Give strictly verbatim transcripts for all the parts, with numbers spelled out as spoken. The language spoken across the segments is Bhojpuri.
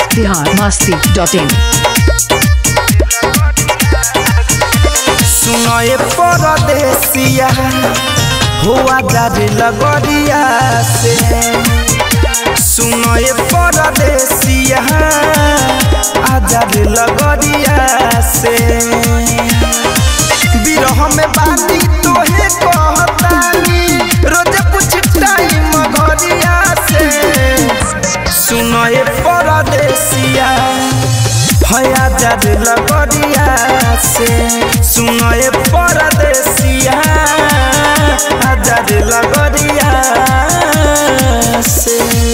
बिहार मस्ती डॉट इन। सुनाए परदेसिया हुआ जारी लगरिया से, सुनाए परदेसिया आजारी लगरिया से, बिरह में बानी तोहे कहतानी रोज पूछ टाइम घरिया से, सुनाए परदेसिया हया जारी लगरिया से, सुनाए परदेसिया आजारी लगरिया से।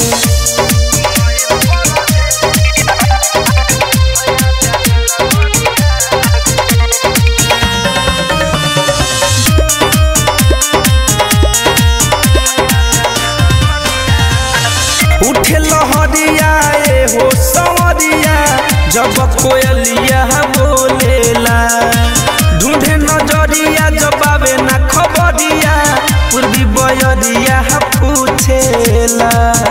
उठे लहरिया ए हो सवरिया जब कोयलिया बोलेला, ढूंढे नजरिया जब आवे ना खबरिया पूर्वी बयरिया पूछेला।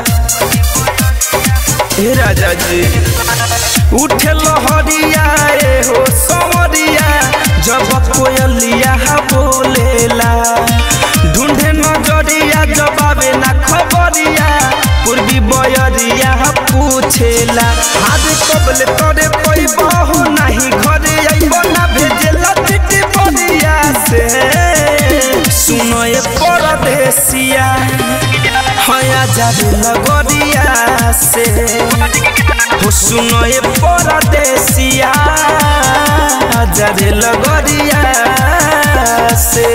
हे राजा जी उठे लहरिया ए हो सवरिया जब कोयलिया बोलेला, ढूंढे नजरिया जब आवे ना खबरिया पूर्वी बयरिया पूछेला। हाथ कबले तोरे पैबा हो नहीं घरे आइबो ना भेजेला चिट्ठी बरिया से, सुनए परदेसिया हया जारी लगरिया से, हो सुनए परदेसिया जारी लगरिया से।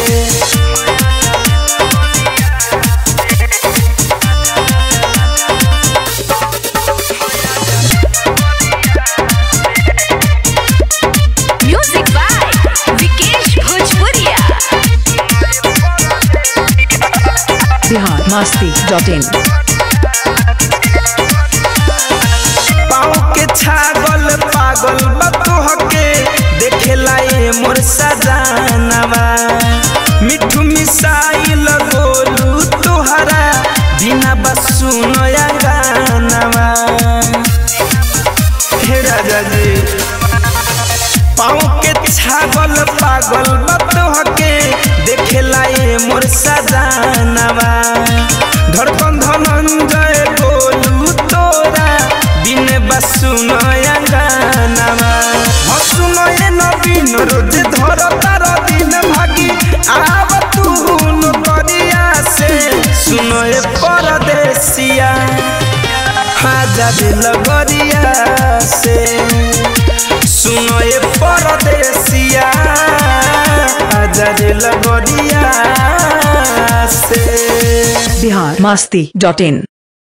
Bihar Masti dot in. पाँव के छागल पागल बतोह के देखेला ए मोर सजानवा, मिठू मिसाइल गोलू तोहरा बिना बसुनया गानवा। हे राजा जी पाँव के छागल पागल बतोह के देखेला ए मोर सजानवा, धड़कन धनंजय गोलू तोरा बिने बसुनया गानवा। हसुनए नवीन रोज धर तार दिन भागी आव तू नरिया से, सुनए परदेसिया आजारी लगरिया से, सुनए परदेसिया आजारी लगरिया से। बिहार मस्ती डॉट इन।